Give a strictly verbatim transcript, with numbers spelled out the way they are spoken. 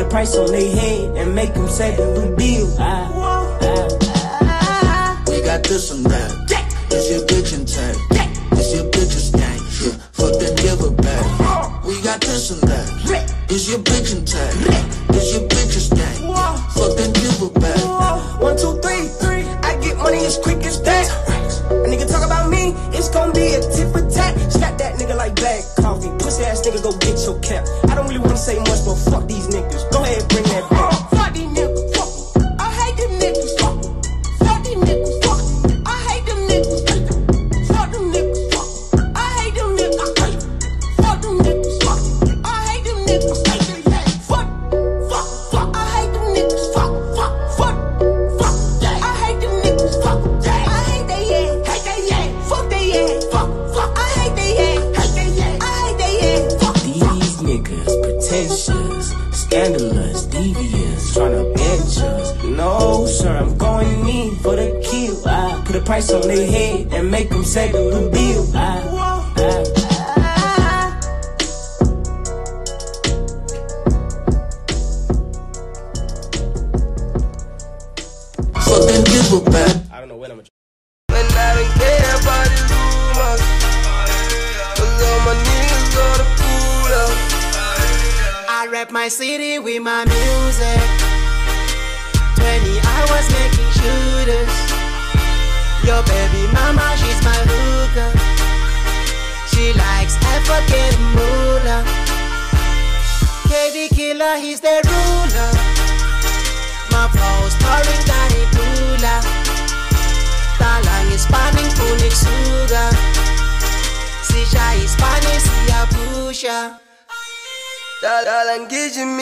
price on their head and make them say that we deal. Ah, ah, ah. We got this and that. This your bitch and tag. This your bitch's gang. Yeah. Fuck then give her back. We got this and that. This your bitch and tag. This your bitch's gang. Fuck then give her back. One, two, three, three. I get money as quick as that. A nigga talk about me, it's gon' be a tip for tat. Slap that nigga like bad coffee. Pussy ass nigga, go get your cap. I don't really wanna say much, but fuck these niggas. Go ahead, bring that back. Fuck these niggas, fuck. I hate them niggas, fuck. Fuck these niggas, fuck. I hate them niggas, fuck them niggas, fuck. I hate them niggas, fuck them niggas, fuck. I hate them niggas, fuck, fuck, fuck. I hate them niggas, fuck, fuck, fuck, fuck. I hate them niggas, fuck. I hate they ass, hate they ass, fuck they ass, fuck, fuck. I hate they ass, hate they ass, I hate they ass, fuck. These niggas pretentious, scandalous, devious, tryna bench us. No, sir, I'm going in for the kill. I put a price on their head and make them say the real deal. I, I, Fuck then give her back. I don't know when I'm gonna. And I don't care about the rumors, 'cause all my niggas go to pull up. I rap my city with my music. Twenty hours making shooters. Your baby mama, she's my hooker. She likes African moolah. K D Killer, he's the ruler. My flow starring Danny Dula. Talang Hispanic, Phoenix Sugar. Sisha Hispanic, Sia Pusha. Talang Gijimi.